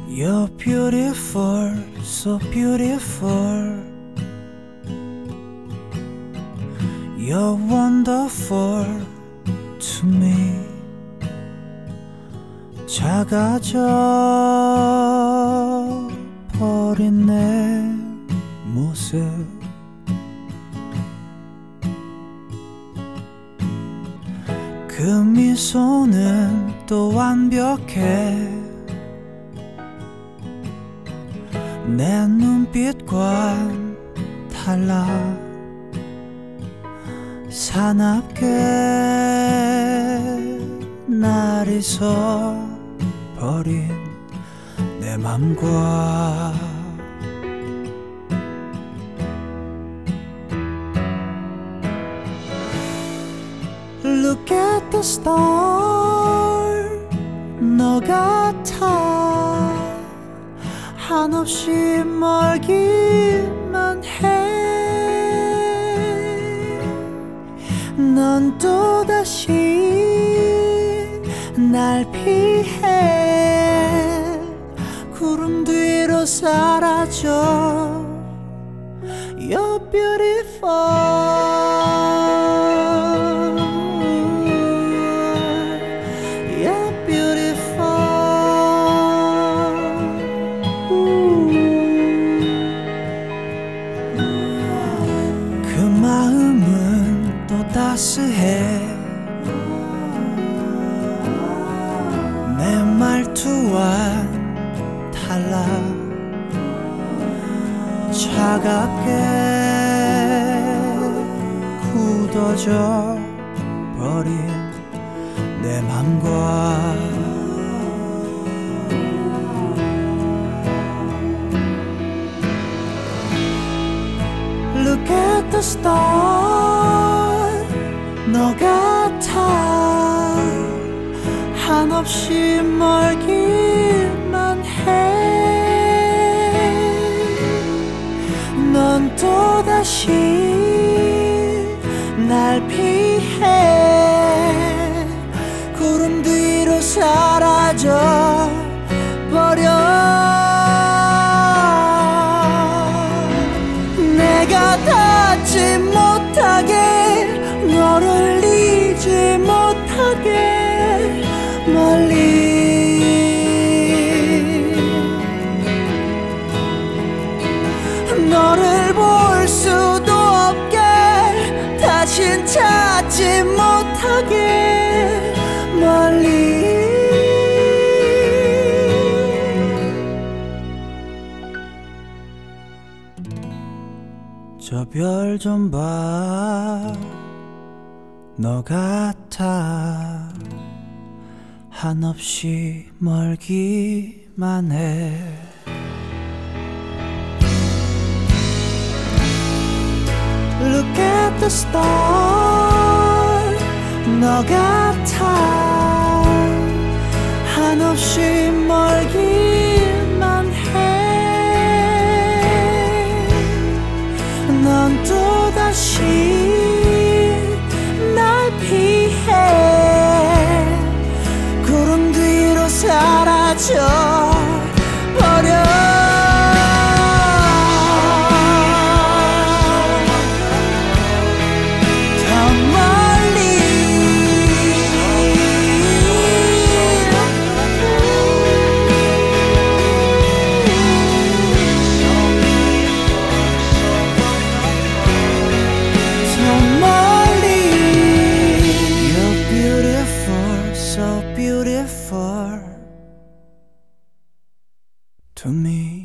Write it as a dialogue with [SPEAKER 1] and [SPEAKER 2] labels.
[SPEAKER 1] You're beautiful, so beautiful. You're wonderful to me. 작아져 버린 내 모습, 그 미소는 또 완벽해. 내 눈빛과는 달라. 사납게 날 잊어버린 내 맘과 Look at the star, 너 같아. 한없이 멀기만 해. 넌 또다시 날 피해. 구름 뒤로 사라져. You're beautiful. 마음은 또 따스해. 내 말투와 달라. 차갑게 굳어져 버린 내 맘과 Look at the star, 너 같아. 한없이 멀기만 해. 넌 또다시 날 피해. 구름 뒤로 사라져 버려. 내가 닿지 못하게, 너를 잊지 못하게 멀리. 너를 볼 수도 없게, 다신 찾지 못하게 멀리. 저 별 좀 봐, 너 같아. 한없이 멀기만 해. Look at the star, 너 같아. 한없이 멀기만 해. 넌 또다시 날 피해. 구름 뒤로 사라져 버려. So beautiful to me.